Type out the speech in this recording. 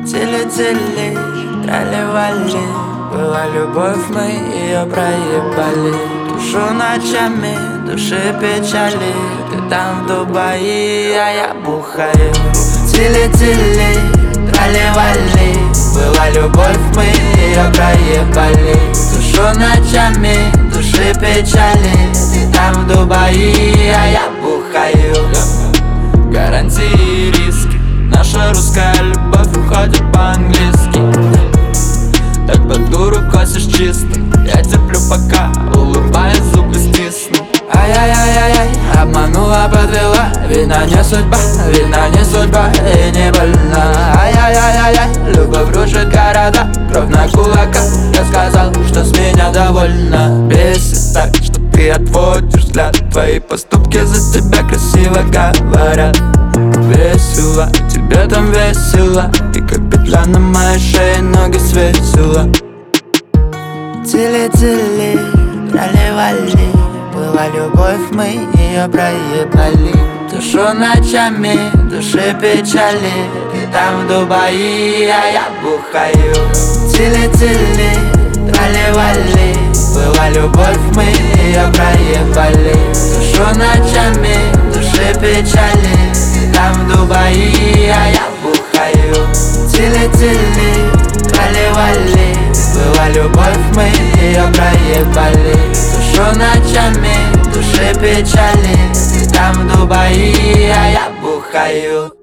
Тили-тили, трали-вали, была любовь, мы ее проебали. Тушу ночами, души печали, ты там в Дубае, а я бухаю. Тили-тили, трали-вали, была любовь, мы ее проебали. Тушу ночами, души печали, ты там в Дубае, а я бухаю. Гарантии и риски, наша русская любовь уходит по-английски. Так под дуру косишь чисто, я терплю пока, улыбаясь, зубы стисну. Ай-яй-яй-яй, обманула, подвела, видно не судьба и не больна. Ай-яй-яй-яй, любовь рушит города, кровь на кулаках, я сказал, что с меня довольно. Бесит так, что ты отводишь взгляд, твои поступки за тебя красиво говорят. Весело, тебе там весело, ты как петля на моей шее, ноги свесила. Тили-тили, трали-вали, была любовь, мы ее проебали. Тушу ночами, души печали, ты там в Дубае, а я бухаю. Тили-тили, трали-вали, была любовь, мы ее проебали. Тушу ночами, души печали, ты там в Дубае, а я бухаю. Тили-тили, трали-вали, была любовь, мы ее проебали. Тушу ночами, души печали, ты там в Дубае, а я бухаю.